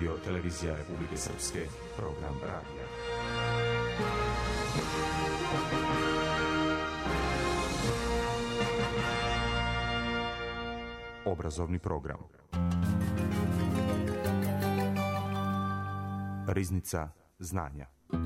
Radio Televizija Republike Srpske, program radija. Obrazovni program. Riznica znanja.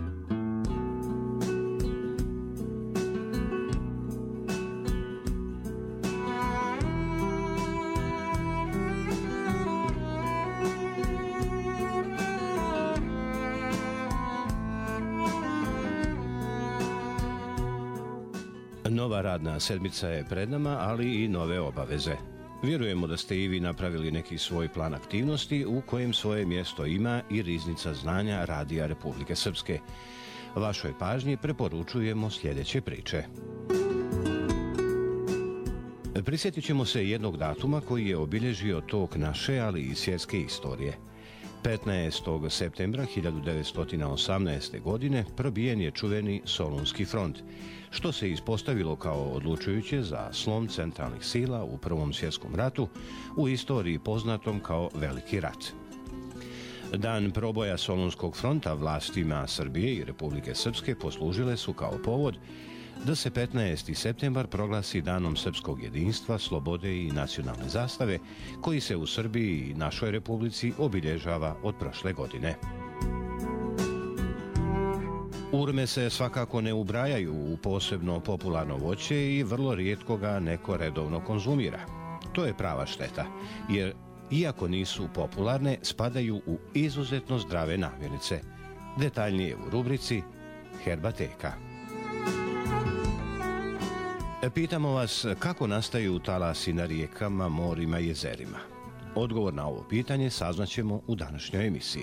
Nova radna sedmica je pred nama, ali i nove obaveze. Vjerujemo da ste i vi napravili neki svoj plan aktivnosti u kojem svoje mjesto ima i Riznica znanja Radija Republike Srpske. Vašoj pažnji preporučujemo sljedeće priče. Prisjetit ćemo se jednog datuma koji je obilježio tok naše, ali i svjetske istorije. 15. septembra 1918. godine probijen je čuveni Solunski front, što se ispostavilo kao odlučujuće za slom centralnih sila u Prvom svjetskom ratu, u istoriji poznatom kao Veliki rat. Dan proboja Solunskog fronta vlastima Srbije i Republike Srpske poslužile su kao povod da se 15. septembar proglasi danom srpskog jedinstva, slobode i nacionalne zastave, koji se u Srbiji i našoj republici obilježava od prošle godine. Urme se svakako ne ubrajaju u posebno popularno voće i vrlo rijetko ga neko redovno konzumira. To je prava šteta, jer iako nisu popularne, spadaju u izuzetno zdrave namirnice. Detaljnije u rubrici Herbateka. Pitamo vas kako nastaju talasi na rijekama, morima i jezerima. Odgovor na ovo pitanje saznaćemo u današnjoj emisiji.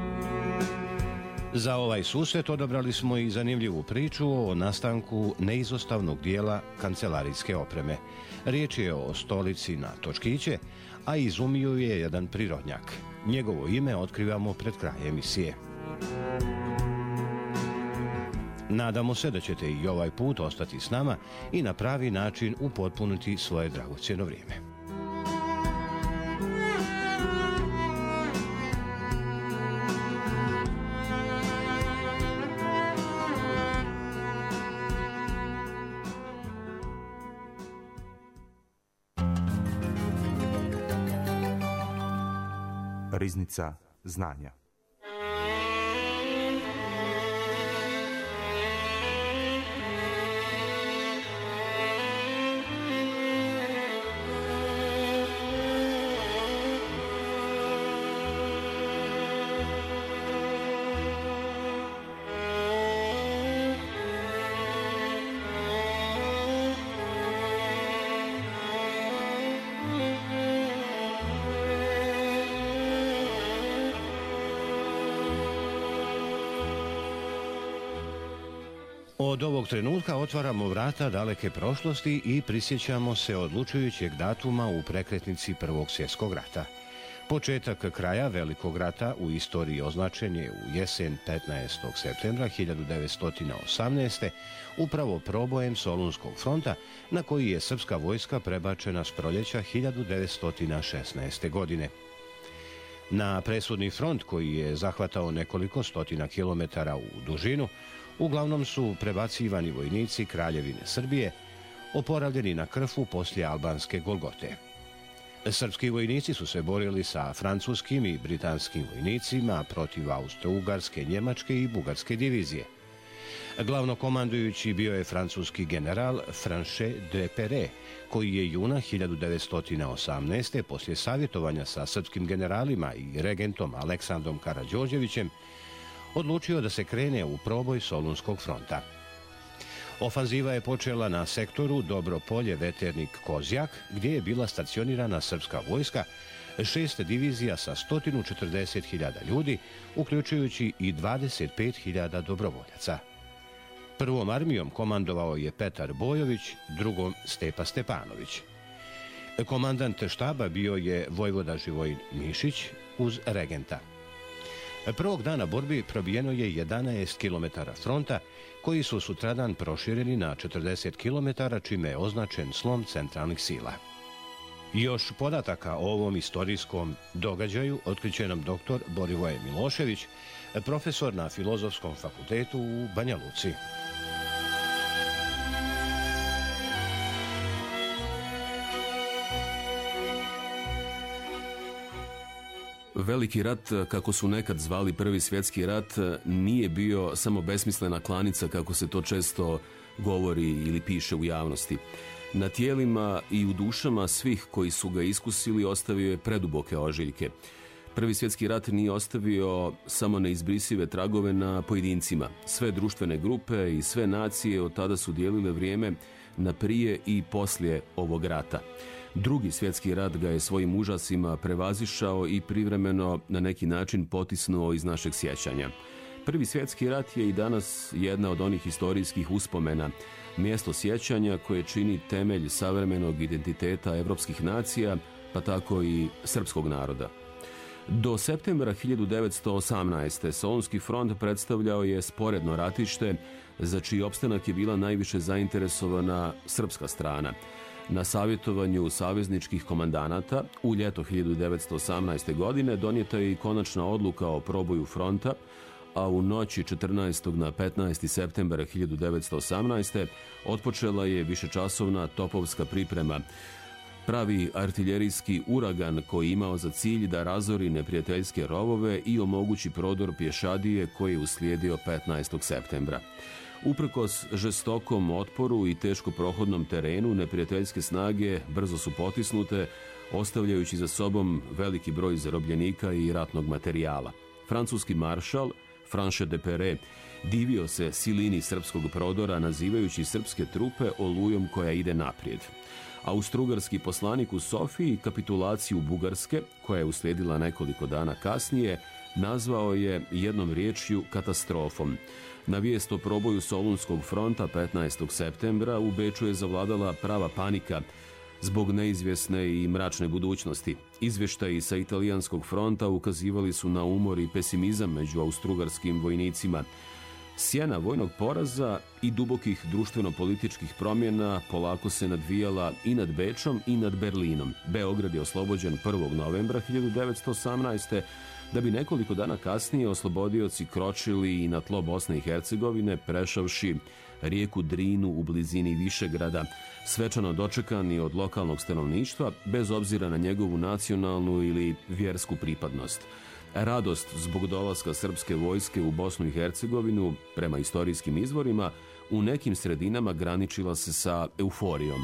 Za ovaj susret odabrali smo i zanimljivu priču o nastanku neizostavnog dijela kancelarijske opreme. Riječ je o stolici na točkiće, a izumio je jedan prirodnjak. Njegovo ime otkrivamo pred kraj emisije. Nadamo se da ćete i ovaj put ostati s nama i na pravi način upotpuniti svoje dragocjeno vrijeme. Riznica znanja. Od ovog trenutka otvaramo vrata daleke prošlosti i prisjećamo se odlučujućeg datuma u prekretnici Prvog svjetskog rata. Početak kraja Velikog rata u istoriji označen je u jesen 15. septembra 1918. upravo probojem Solunskog fronta, na koji je srpska vojska prebačena s proljeća 1916. godine. Na presudni front, koji je zahvatao nekoliko stotina kilometara u dužinu, uglavnom su prebacivani vojnici Kraljevine Srbije, oporavljeni na krfu poslije albanske Golgote. Srpski vojnici su se borili sa francuskim i britanskim vojnicima protiv Austro-Ugarske, Njemačke i Bugarske divizije. Glavnokomandujući bio je francuski general Franchet de Perret, koji je juna 1918. poslije savjetovanja sa srpskim generalima i regentom Aleksandrom Karađorđevićem odlučio da se krene u proboj Solunskog fronta. Ofanziva je počela na sektoru Dobropolje, Veternik, Kozjak, gdje je bila stacionirana srpska vojska, 6 divizija sa 140.000 ljudi, uključujući i 25.000 dobrovoljaca. Prvom armijom komandovao je Petar Bojović, drugom Stepa Stepanović. Komandant štaba bio je vojvoda Živojin Mišić uz regenta. Prvog dana borbi probijeno je 11 km fronta, koji su sutradan prošireni na 40 km, čime je označen slom centralnih sila. Još podataka o ovom istorijskom događaju otkriće nam dr. Borivoje Milošević, profesor na Filozofskom fakultetu u Banja Luci. Veliki rat, kako su nekad zvali Prvi svjetski rat, nije bio samo besmislena klanica, kako se to često govori ili piše u javnosti. Na tijelima i u dušama svih koji su ga iskusili ostavio je preduboke ožiljke. Prvi svjetski rat nije ostavio samo neizbrisive tragove na pojedincima. Sve društvene grupe i sve nacije od tada su dijelile vrijeme na prije i poslije ovog rata. Drugi svjetski rat ga je svojim užasima prevazišao i privremeno na neki način potisnuo iz našeg sjećanja. Prvi svjetski rat je i danas jedna od onih historijskih uspomena, mjesto sjećanja koje čini temelj savremenog identiteta evropskih nacija, pa tako i srpskog naroda. Do septembra 1918. Solunski front predstavljao je sporedno ratište za čiji opstanak je bila najviše zainteresovana srpska strana. Na savjetovanju savezničkih komandanata u ljeto 1918. godine donijeta je i konačna odluka o proboju fronta, a u noći 14. na 15. septembra 1918. otpočela je višečasovna topovska priprema. Pravi artiljerijski uragan koji imao za cilj da razori neprijateljske rovove i omogući prodor pješadije koji je uslijedio 15. septembra. Uprkos žestokom otporu i teško prohodnom terenu, neprijateljske snage brzo su potisnute, ostavljajući za sobom veliki broj zarobljenika i ratnog materijala. Francuski maršal Franchet de Pere divio se silini srpskog prodora, nazivajući srpske trupe olujom koja ide naprijed. Austrougarski poslanik u Sofiji kapitulaciju Bugarske, koja je uslijedila nekoliko dana kasnije, nazvao je jednom riječju katastrofom. Na vijest o proboju Solunskog fronta 15. septembra u Beču je zavladala prava panika zbog neizvjesne i mračne budućnosti. Izvještaji sa italijanskog fronta ukazivali su na umor i pesimizam među austrougarskim vojnicima. Sjena vojnog poraza i dubokih društveno-političkih promjena polako se nadvijala i nad Bečom i nad Berlinom. Beograd je oslobođen 1. novembra 1918. da bi nekoliko dana kasnije oslobodioci kročili i na tlo Bosne i Hercegovine, prešavši rijeku Drinu u blizini Višegrada, svečano dočekani od lokalnog stanovništva, bez obzira na njegovu nacionalnu ili vjersku pripadnost. Radost zbog dolaska srpske vojske u Bosnu i Hercegovinu, prema istorijskim izvorima, u nekim sredinama graničila se sa euforijom.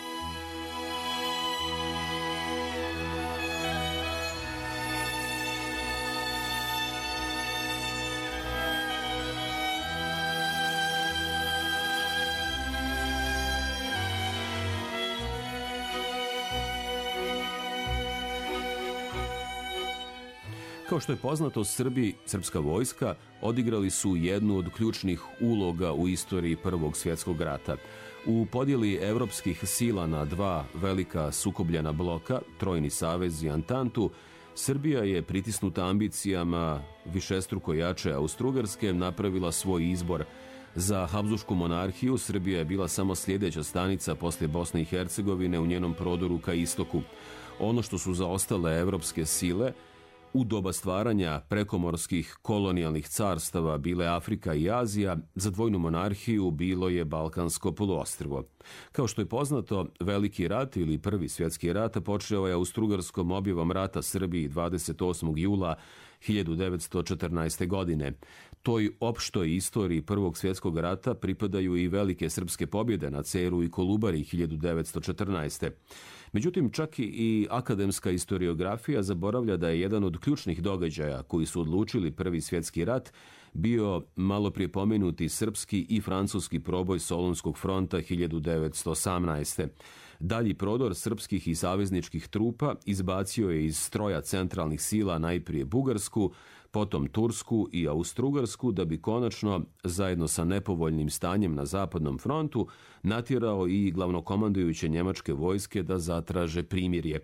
Kao što je poznato, srpska vojska, odigrali su jednu od ključnih uloga u istoriji Prvog svjetskog rata. U podjeli evropskih sila na dva velika sukobljena bloka, Trojni savez i Antantu, Srbija je pritisnuta ambicijama višestruko jače Austrougarske napravila svoj izbor. Za Habsburšku monarhiju Srbija je bila samo sljedeća stanica poslije Bosne i Hercegovine u njenom prodoru ka istoku. Ono što su zaostale evropske sile u doba stvaranja prekomorskih kolonijalnih carstava bile Afrika i Azija, za dvojnu monarhiju bilo je Balkansko poluostrvo. Kao što je poznato, Veliki rat ili Prvi svjetski rat počeo je Austrougarskom objavom rata Srbiji 28. jula 1914. godine. Toj opštoj istoriji Prvog svjetskog rata pripadaju i velike srpske pobjede na Ceru i Kolubari 1914. Međutim, čak i akademska historiografija zaboravlja da je jedan od ključnih događaja koji su odlučili Prvi svjetski rat bio malo prije pomenuti srpski i francuski proboj Solunskog fronta 1918. Dalji prodor srpskih i savezničkih trupa izbacio je iz stroja centralnih sila najprije Bugarsku, potom Tursku i Austrougarsku, da bi konačno, zajedno sa nepovoljnim stanjem na zapadnom frontu, natjerao i glavnokomandujuće njemačke vojske da zatraže primirje.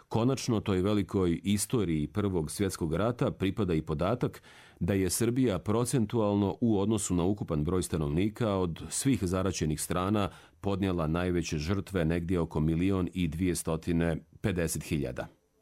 Konačno, toj velikoj istoriji Prvog svjetskog rata pripada i podatak da je Srbija procentualno u odnosu na ukupan broj stanovnika od svih zaraćenih strana podnijela najveće žrtve, negdje oko 1.250.000.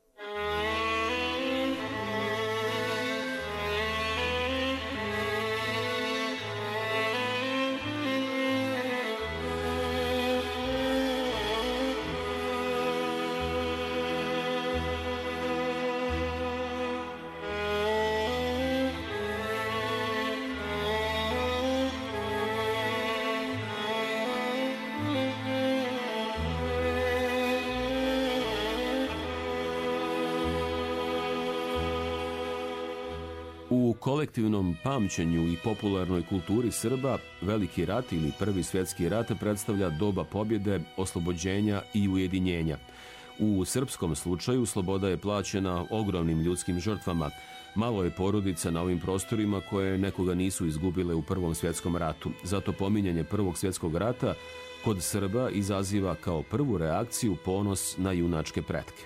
U kolektivnom pamćenju i popularnoj kulturi Srba, Veliki rat ili Prvi svjetski rat predstavlja doba pobjede, oslobođenja i ujedinjenja. U srpskom slučaju sloboda je plaćena ogromnim ljudskim žrtvama. Malo je porodica na ovim prostorima koje nekoga nisu izgubile u Prvom svjetskom ratu. Zato pominjanje Prvog svjetskog rata kod Srba izaziva kao prvu reakciju ponos na junačke pretke.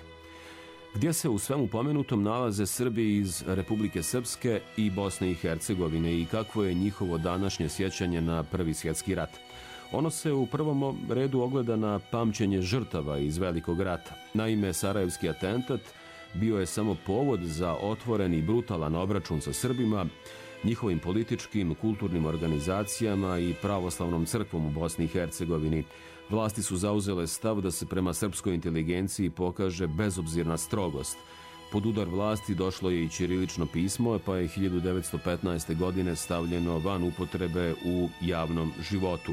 Gdje se u svemu pomenutom nalaze Srbi iz Republike Srpske i Bosne i Hercegovine i kakvo je njihovo današnje sjećanje na Prvi svjetski rat? Ono se u prvom redu ogleda na pamćenje žrtava iz Velikog rata. Naime, sarajevski atentat bio je samo povod za otvoren i brutalan obračun sa Srbima, njihovim političkim, kulturnim organizacijama i pravoslavnom crkvom u Bosni i Hercegovini. Vlasti su zauzele stav da se prema srpskoj inteligenciji pokaže bezobzirna strogost. Pod udar vlasti došlo je i ćirilično pismo, pa je 1915. godine stavljeno van upotrebe u javnom životu.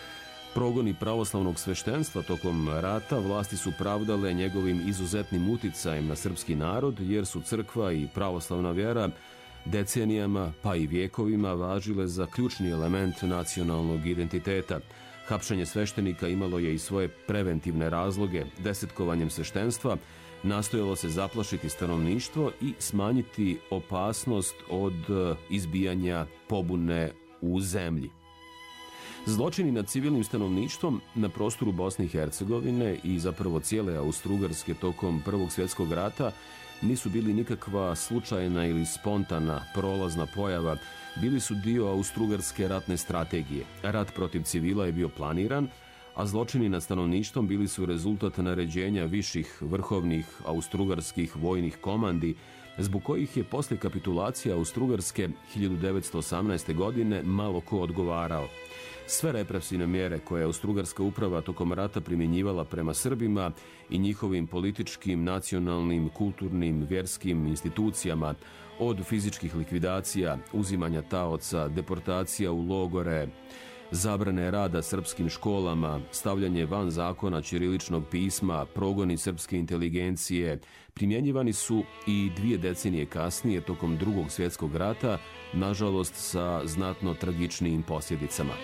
Progoni pravoslavnog sveštenstva tokom rata vlasti su pravdale njegovim izuzetnim uticajem na srpski narod, jer su crkva i pravoslavna vjera decenijama pa i vjekovima važile za ključni element nacionalnog identiteta. Hapšenje sveštenika imalo je i svoje preventivne razloge. Desetkovanjem sveštenstva nastojalo se zaplašiti stanovništvo i smanjiti opasnost od izbijanja pobune u zemlji. Zločini nad civilnim stanovništvom na prostoru Bosne i Hercegovine i zapravo cijele Austro-Ugarske tokom Prvog svjetskog rata nisu bili nikakva slučajna ili spontana prolazna pojava, bili su dio Austro-Ugarske ratne strategije. Rat protiv civila je bio planiran, a zločini nad stanovništvom bili su rezultat naređenja viših vrhovnih austrougarskih vojnih komandi, zbog kojih je poslije kapitulacije Austro-Ugarske 1918. godine malo ko odgovarao. Sve represivne mjere koje je Austro-Ugarska uprava tokom rata primjenjivala prema Srbima i njihovim političkim, nacionalnim, kulturnim, vjerskim institucijama, od fizičkih likvidacija, uzimanja taoca, deportacija u logore, zabrane rada srpskim školama, stavljanje van zakona ćiriličnog pisma, progoni srpske inteligencije, primjenjivani su i 2 decenije kasnije tokom Drugog svjetskog rata, nažalost sa znatno tragičnijim posljedicama.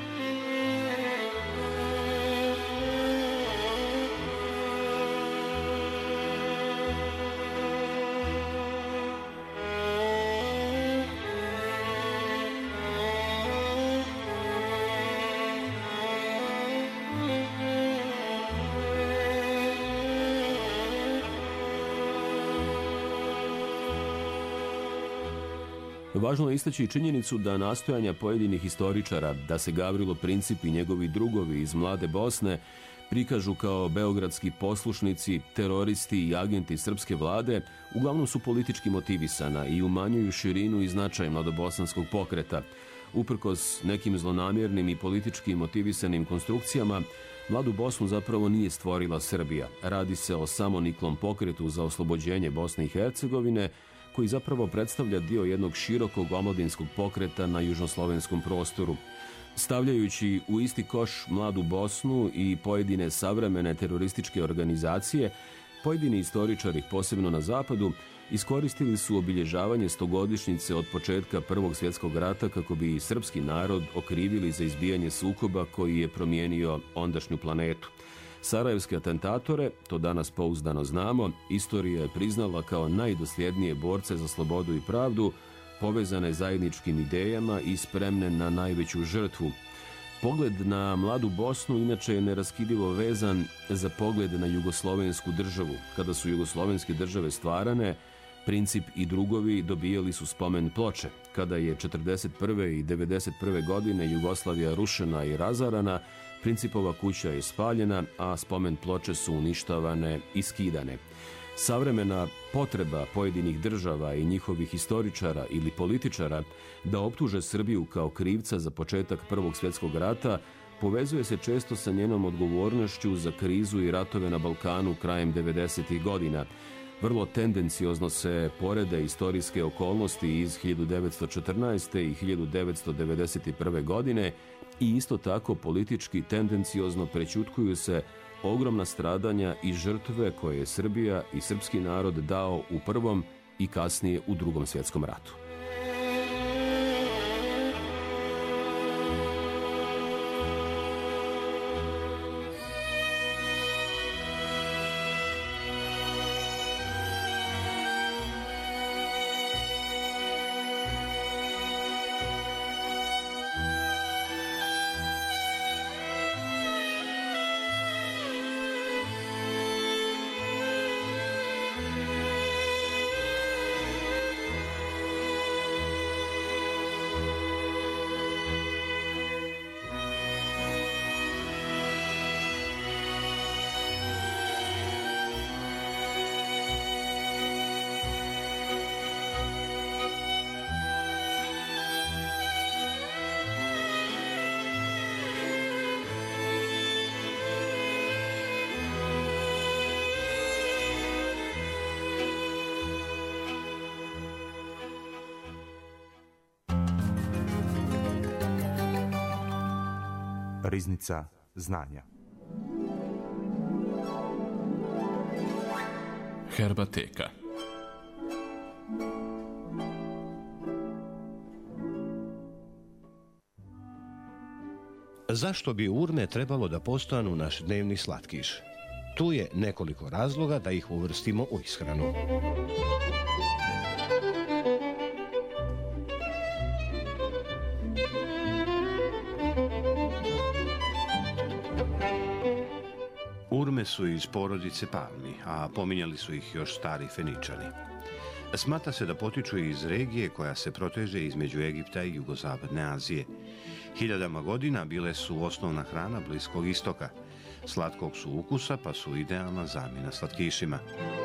Važno je istaći činjenicu da nastojanja pojedinih historičara da se Gavrilo Princip i njegovi drugovi iz Mlade Bosne prikažu kao beogradski poslušnici, teroristi i agenti srpske vlade, uglavnom su politički motivisana i umanjuju širinu i značaj mladobosanskog pokreta. Uprkos nekim zlonamjernim i politički motivisanim konstrukcijama, Mladu Bosnu zapravo nije stvorila Srbija. Radi se o samoniklom pokretu za oslobođenje Bosne i Hercegovine, koji zapravo predstavlja dio jednog širokog omladinskog pokreta na južnoslovenskom prostoru. Stavljajući u isti koš Mladu Bosnu i pojedine savremene terorističke organizacije, pojedini istoričari, posebno na zapadu, iskoristili su obilježavanje 100-godišnjice od početka Prvog svjetskog rata kako bi i srpski narod okrivili za izbijanje sukoba koji je promijenio ondašnju planetu. Sarajevske atentatore, to danas pouzdano znamo, istorija je priznala kao najdosljednije borce za slobodu i pravdu, povezane zajedničkim idejama i spremne na najveću žrtvu. Pogled na mladu Bosnu inače je neraskidivo vezan za pogled na jugoslovensku državu. Kada su jugoslovenske države stvarane, Princip i drugovi dobijali su spomen ploče. Kada je 1941. i 1991. godine Jugoslavija rušena i razarana, Principova kuća je spaljena, a spomen ploče su uništavane i skidane. Savremena potreba pojedinih država i njihovih historičara ili političara da optuže Srbiju kao krivca za početak Prvog svjetskog rata povezuje se često sa njenom odgovornošću za krizu i ratove na Balkanu krajem 90. godina. Vrlo tendenciozno se porede istorijske okolnosti iz 1914. i 1991. godine i isto tako politički tendenciozno prećutkuju se ogromna stradanja i žrtve koje je Srbija i srpski narod dao u Prvom i kasnije u Drugom svjetskom ratu. Riznica znanja. Herbateka. Zašto bi urme trebalo da postanu naš dnevni slatkiš? Tu je nekoliko razloga da ih uvrstimo u ishranu. Urme su iz porodice palmi, a pominjali su ih još stari Feničani. Smatra se da potiču iz regije koja se proteže između Egipta i jugozapadne Azije. Hiljadama godina bile su osnovna hrana Bliskog istoka. Slatkog su ukusa, pa su idealna zamjena slatkišima.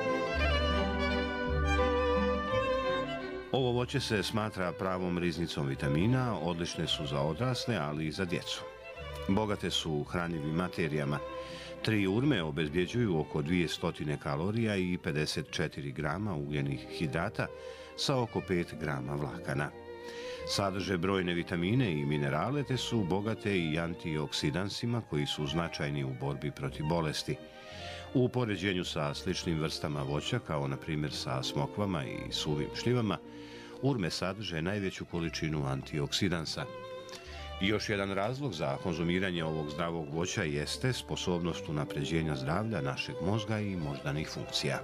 Ovo voće se smatra pravom riznicom vitamina, odlične su za odrasle, ali i za djecu. Bogate su hranjivim materijama. 3 urme obezbjeđuju oko 200 kalorija i 54 grama ugljenih hidrata sa oko 5 grama vlakana. Sadrže brojne vitamine i minerale te su bogate i antioksidansima koji su značajni u borbi protiv bolesti. U poređenju sa sličnim vrstama voća, kao na primjer sa smokvama i suvim šljivama, urme sadrže najveću količinu antioksidansa. Još jedan razlog za konzumiranje ovog zdravog voća jeste sposobnost unapređenja zdravlja našeg mozga i moždanih funkcija.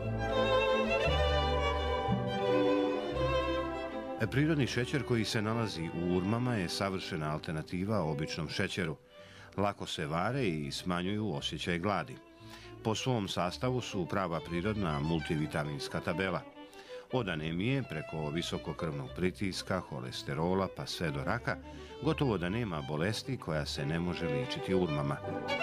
Prirodni šećer koji se nalazi u urmama je savršena alternativa običnom šećeru. Lako se vare i smanjuju osjećaj gladi. Po svom sastavu su prava prirodna multivitaminska tabela. Od anemije preko visokokrvnog pritiska, holesterola pa sve do raka, gotovo da nema bolesti koja se ne može liječiti urmama.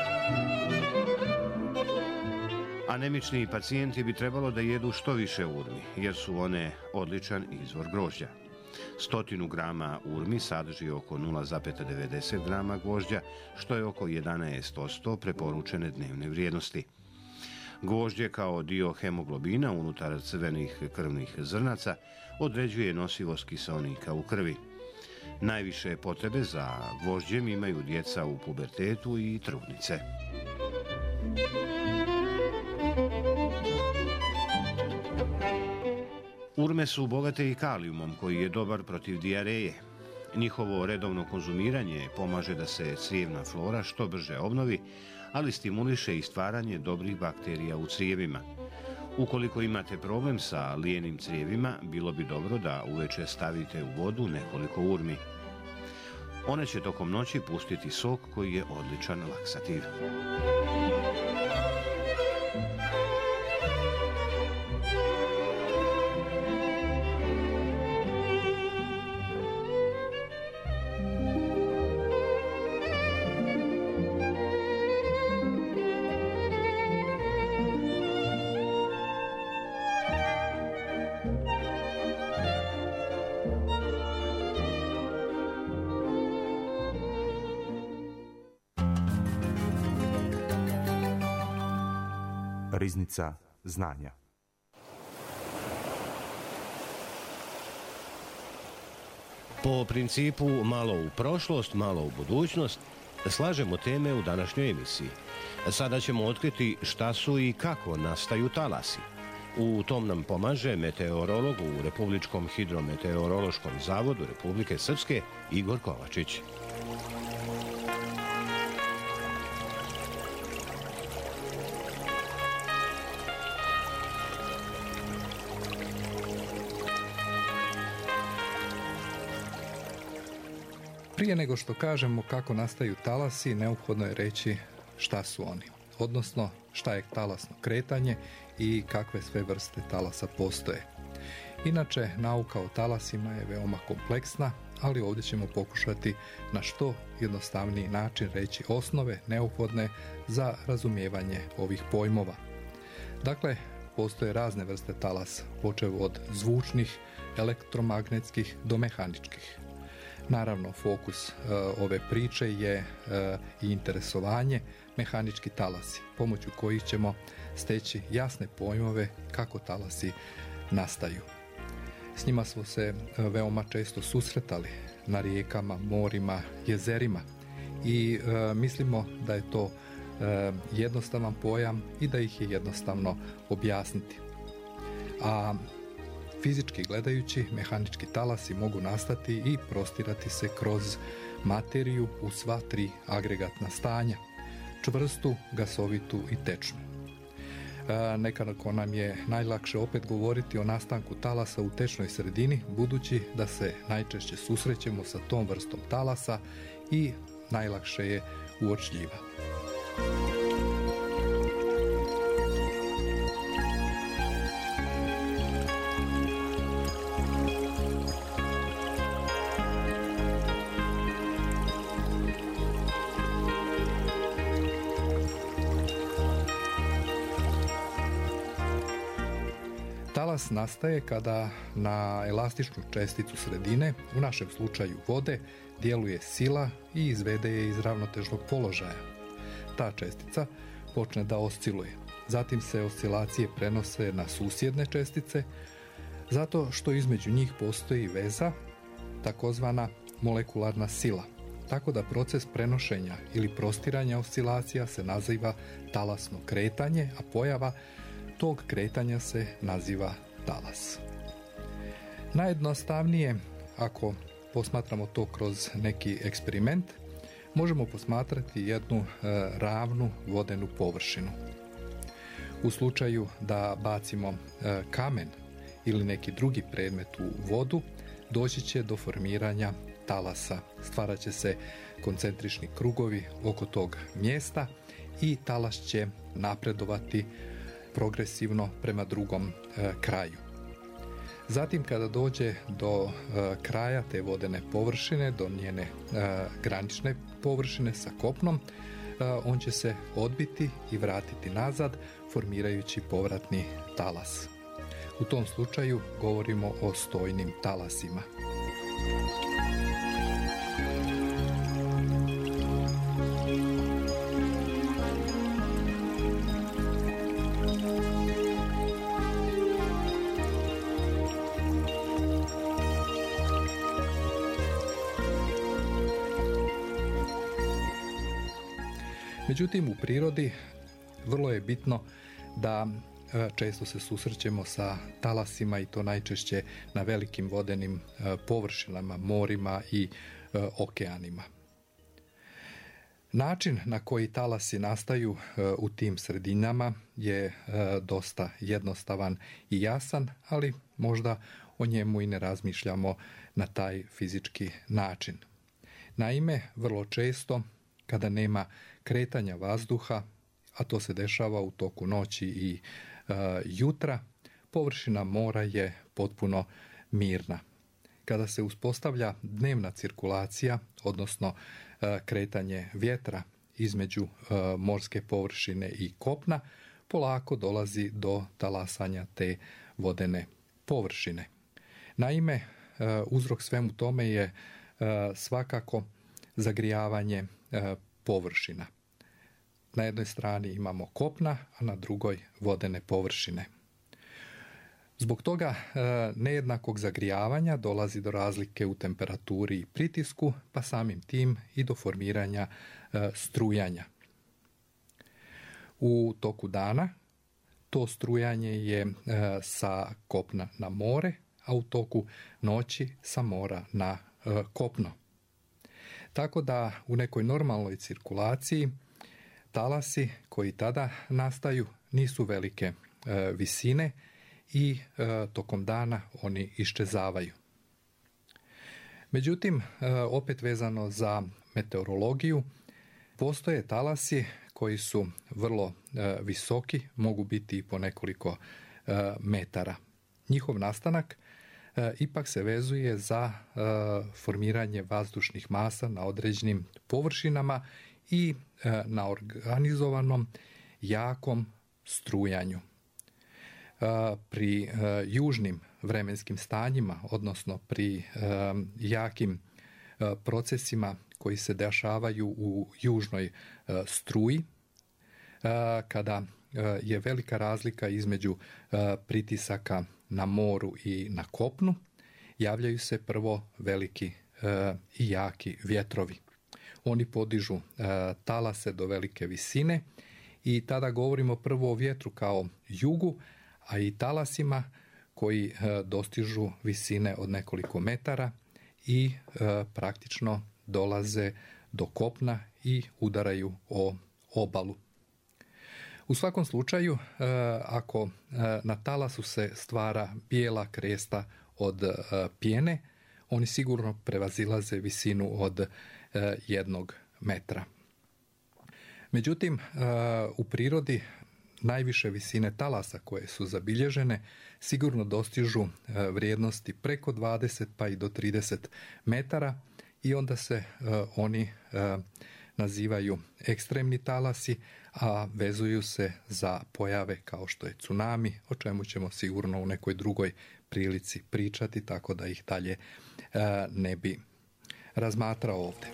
Anemični pacijenti bi trebalo da jedu što više urmi, jer su one odličan izvor grožđa. 100 grama urmi sadrži oko 0,90 grama gvožđa, što je oko 11% preporučene dnevne vrijednosti. Gvožđe kao dio hemoglobina unutar crvenih krvnih zrnaca određuje nosivost kiseonika u krvi. Najviše potrebe za gvožđem imaju djeca u pubertetu i trudnice. Urme su bogate i kalijumom koji je dobar protiv dijareje. Njihovo redovno konzumiranje pomaže da se crijevna flora što brže obnovi, ali stimuliše i stvaranje dobrih bakterija u crijevima. Ukoliko imate problem sa lijenim crijevima, bilo bi dobro da uveče stavite u vodu nekoliko urmi. One će tokom noći pustiti sok koji je odličan laksativ. Riznica znanja. Po principu malo u prošlost, malo u budućnost, slažemo teme u današnjoj emisiji. Sada ćemo otkriti šta su i kako nastaju talasi. U tom nam pomaže meteorolog u Republičkom hidrometeorološkom zavodu Republike Srpske Igor Kovačić. Prije nego što kažemo kako nastaju talasi, neophodno je reći šta su oni, odnosno šta je talasno kretanje i kakve sve vrste talasa postoje. Inače, nauka o talasima je veoma kompleksna, ali ovdje ćemo pokušati na što jednostavniji način reći osnove neophodne za razumijevanje ovih pojmova. Dakle, postoje razne vrste talasa, počev od zvučnih, elektromagnetskih do mehaničkih. Naravno, fokus ove priče je i interesovanje mehanički talasi, pomoću kojih ćemo steći jasne pojmove kako talasi nastaju. S njima smo se veoma često susretali na rijekama, morima, jezerima i mislimo da je to jednostavan pojam i da ih je jednostavno objasniti. A fizički gledajući, mehanički talasi mogu nastati i prostirati se kroz materiju u sva tri agregatna stanja, čvrstu, gasovitu i tečnu. Nekako nam je najlakše opet govoriti o nastanku talasa u tečnoj sredini, budući da se najčešće susrećemo sa tom vrstom talasa i najlakše je uočljiva. Talas nastaje kada na elastičnu česticu sredine, u našem slučaju vode, djeluje sila i izvede je iz ravnotežnog položaja. Ta čestica počne da osciluje. Zatim se oscilacije prenose na susjedne čestice, zato što između njih postoji veza, takozvana molekularna sila. Tako da proces prenošenja ili prostiranja oscilacija se naziva talasno kretanje, a pojava tog kretanja se naziva talas. Najjednostavnije, ako posmatramo to kroz neki eksperiment, možemo posmatrati jednu ravnu vodenu površinu. U slučaju da bacimo kamen ili neki drugi predmet u vodu, doći će do formiranja talasa. Stvarat će se koncentrični krugovi oko tog mjesta i talas će napredovati progresivno prema drugom kraju. Zatim, kada dođe do kraja te vodene površine, do njene granične površine sa kopnom, on će se odbiti i vratiti nazad, formirajući povratni talas. U tom slučaju govorimo o stojnim talasima. Međutim, u prirodi vrlo je bitno da često se susrećemo sa talasima i to najčešće na velikim vodenim površinama, morima i okeanima. Način na koji talasi nastaju u tim sredinama je dosta jednostavan i jasan, ali možda o njemu i ne razmišljamo na taj fizički način. Naime, vrlo često kada nema kretanja vazduha, a to se dešava u toku noći i jutra, površina mora je potpuno mirna. Kada se uspostavlja dnevna cirkulacija, odnosno kretanje vjetra između morske površine i kopna, polako dolazi do talasanja te vodene površine. Naime, uzrok svemu tome je svakako zagrijavanje površina. Na jednoj strani imamo kopna, a na drugoj vodene površine. Zbog toga nejednakog zagrijavanja dolazi do razlike u temperaturi i pritisku, pa samim tim i do formiranja strujanja. U toku dana to strujanje je sa kopna na more, a u toku noći sa mora na kopno. Tako da u nekoj normalnoj cirkulaciji talasi koji tada nastaju nisu velike visine i tokom dana oni iščezavaju. Međutim, opet vezano za meteorologiju, postoje talasi koji su vrlo visoki, mogu biti i po nekoliko metara. Njihov nastanak ipak se vezuje za formiranje vazdušnih masa na određenim površinama i na organizovanom jakom strujanju. Pri južnim vremenskim stanjima, odnosno pri jakim procesima koji se dešavaju u južnoj struji, kada je velika razlika između pritisaka na moru i na kopnu, javljaju se prvo veliki i jaki vjetrovi. Oni podižu talase do velike visine i tada govorimo prvo o vjetru kao jugu, a i talasima koji dostižu visine od nekoliko metara i praktično dolaze do kopna i udaraju o obalu. U svakom slučaju, ako na talasu se stvara bijela kresta od pjene, oni sigurno prevazilaze visinu od 1 metra. Međutim, u prirodi najviše visine talasa koje su zabilježene sigurno dostižu vrijednosti preko 20 pa i do 30 metara i onda se oni nazivaju ekstremni talasi, a vezuju se za pojave kao što je tsunami, o čemu ćemo sigurno u nekoj drugoj prilici pričati, tako da ih dalje ne bi razmatrao ovdje.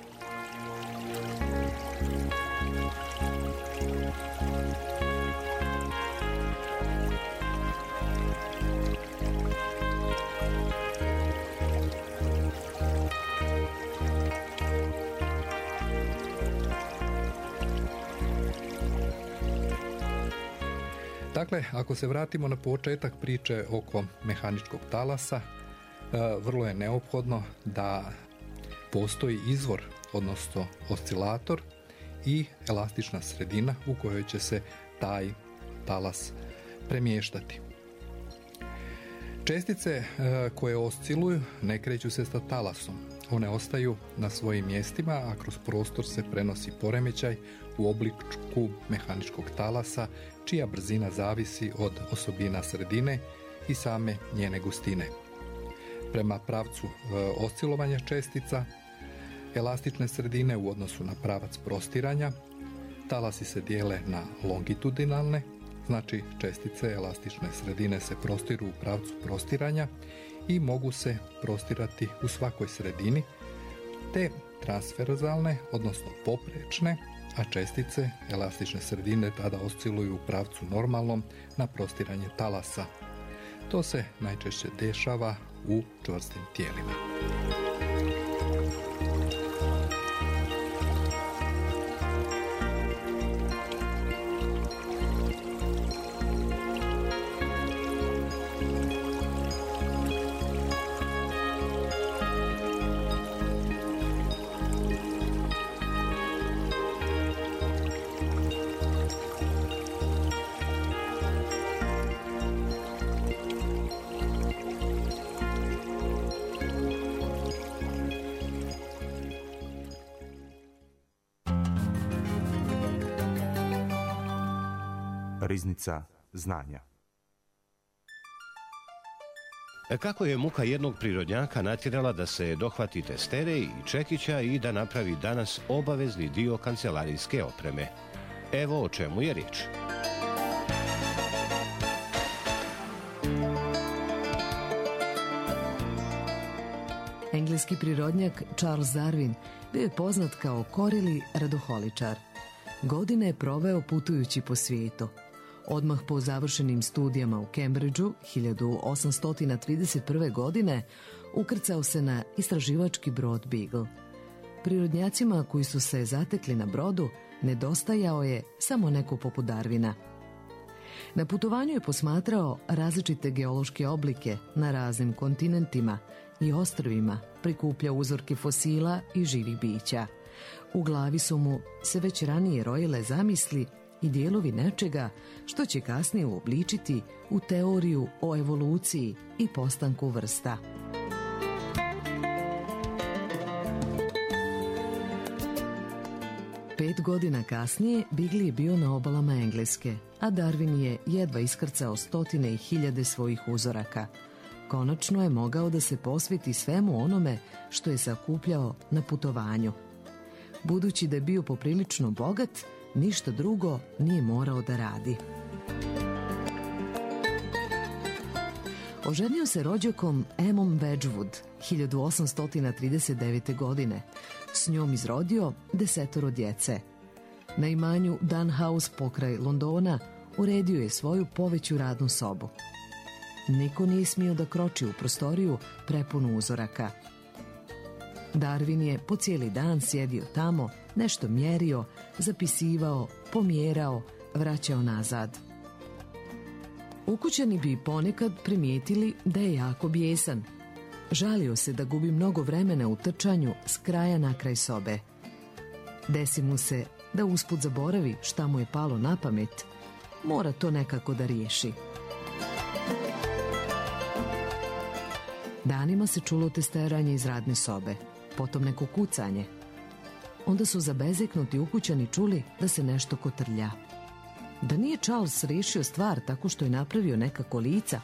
Dakle, ako se vratimo na početak priče oko mehaničkog talasa, vrlo je neophodno da postoji izvor, odnosno oscilator i elastična sredina u kojoj će se taj talas premještati. Čestice koje osciluju ne kreću se sa talasom. One ostaju na svojim mjestima, a kroz prostor se prenosi poremećaj u obliku mehaničkog talasa, čija brzina zavisi od osobina sredine i same njene gustine. Prema pravcu oscilovanja čestica, elastične sredine u odnosu na pravac prostiranja, talasi se dijele na longitudinalne, znači čestice elastične sredine se prostiru u pravcu prostiranja i mogu se prostirati u svakoj sredini, te transverzalne, odnosno poprečne, a čestice elastične sredine tada osciluju u pravcu normalnom na prostiranje talasa. To se najčešće dešava u čvrstim tijelima. Riznica znanja. Kako je muka jednog prirodnjaka natjerala da se dohvati testere i čekića i da napravi danas obavezni dio kancelarijske opreme. Evo o čemu je riječ. Engleski prirodnjak Charles Darwin bio je poznat kao korili radoholičar. Godine je proveo putujući po svijetu. Odmah po završenim studijama u Cambridgeu 1831. godine ukrcao se na istraživački brod Beagle. Prirodnjacima koji su se zatekli na brodu nedostajao je samo neko poput Darwina. Na putovanju je posmatrao različite geološke oblike na raznim kontinentima i ostrvima, prikupljao uzorke fosila i živih bića. U glavi su mu se već ranije rojile zamisli i dijelovi nečega što će kasnije uobličiti u teoriju o evoluciji i postanku vrsta. Pet godina kasnije Beagle je bio na obalama Engleske, a Darwin je jedva iskrcao stotine i hiljade svojih uzoraka. Konačno je mogao da se posveti svemu onome što je sakupljao na putovanju. Budući da je bio poprilično bogat, ništa drugo nije morao da radi. Oženio se rođakom Emmom Wedgwood 1839. godine. S njom izrodio 10 djece. Na imanju Dunn House pokraj Londona uredio je svoju poveću radnu sobu. Niko nije smio da kroči u prostoriju prepunu uzoraka. Darwin je po cijeli dan sjedio tamo, nešto mjerio, zapisivao, pomjerao, vraćao nazad. Ukućani bi ponekad primijetili da je jako bijesan. Žalio se da gubi mnogo vremena u trčanju s kraja na kraj sobe. Desi mu se da usput zaboravi šta mu je palo na pamet. Mora to nekako da riješi. Danima se čulo testeranje iz radne sobe, potom neko kucanje. Onda su zabezeknuti ukućani čuli da se nešto kotrlja. Da nije Charles riješio stvar tako što je napravio neka kolica?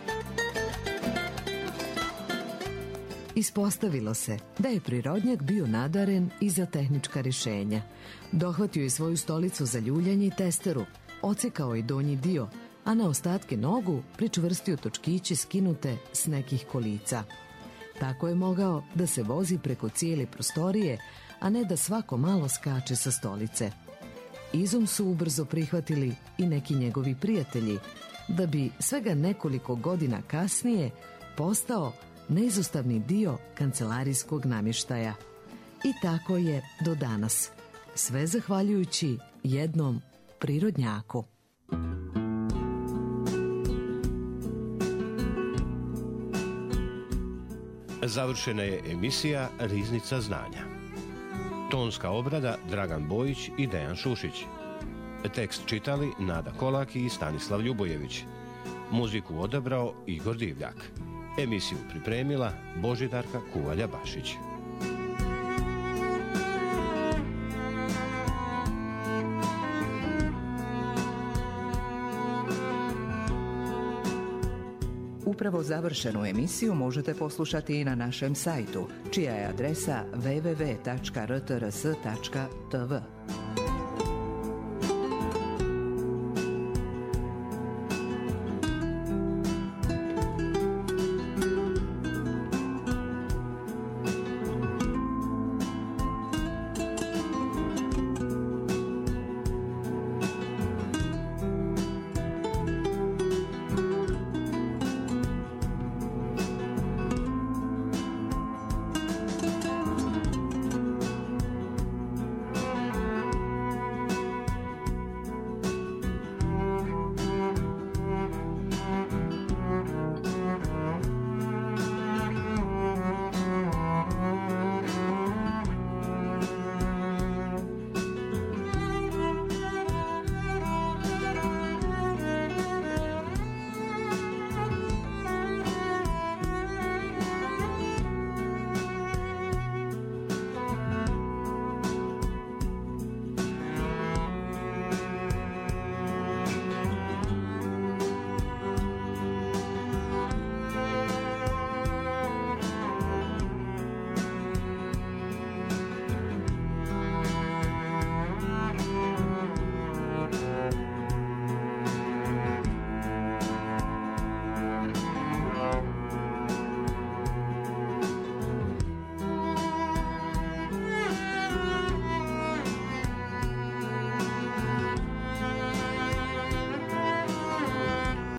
Ispostavilo se da je prirodnjak bio nadaren i za tehnička rješenja. Dohvatio je svoju stolicu za ljuljanje i testeru, ocekao je donji dio, a na ostatke nogu pričvrstio točkiće skinute s nekih kolica. Tako je mogao da se vozi preko cijele prostorije, a ne da svako malo skače sa stolice. Izum su ubrzo prihvatili i neki njegovi prijatelji, da bi svega nekoliko godina kasnije postao neizostavni dio kancelarijskog namještaja. I tako je do danas. Sve zahvaljujući jednom prirodnjaku. Završena je emisija Riznica znanja. Tonska obrada Dragan Bojić i Dejan Šušić. Tekst čitali Nada Kolaki i Stanislav Ljubojević. Muziku odabrao Igor Divljak. Emisiju pripremila Božidarka Kuvalja-Bašić. Upravo završenu emisiju možete poslušati i na našem sajtu, čija je adresa www.rtrs.tv.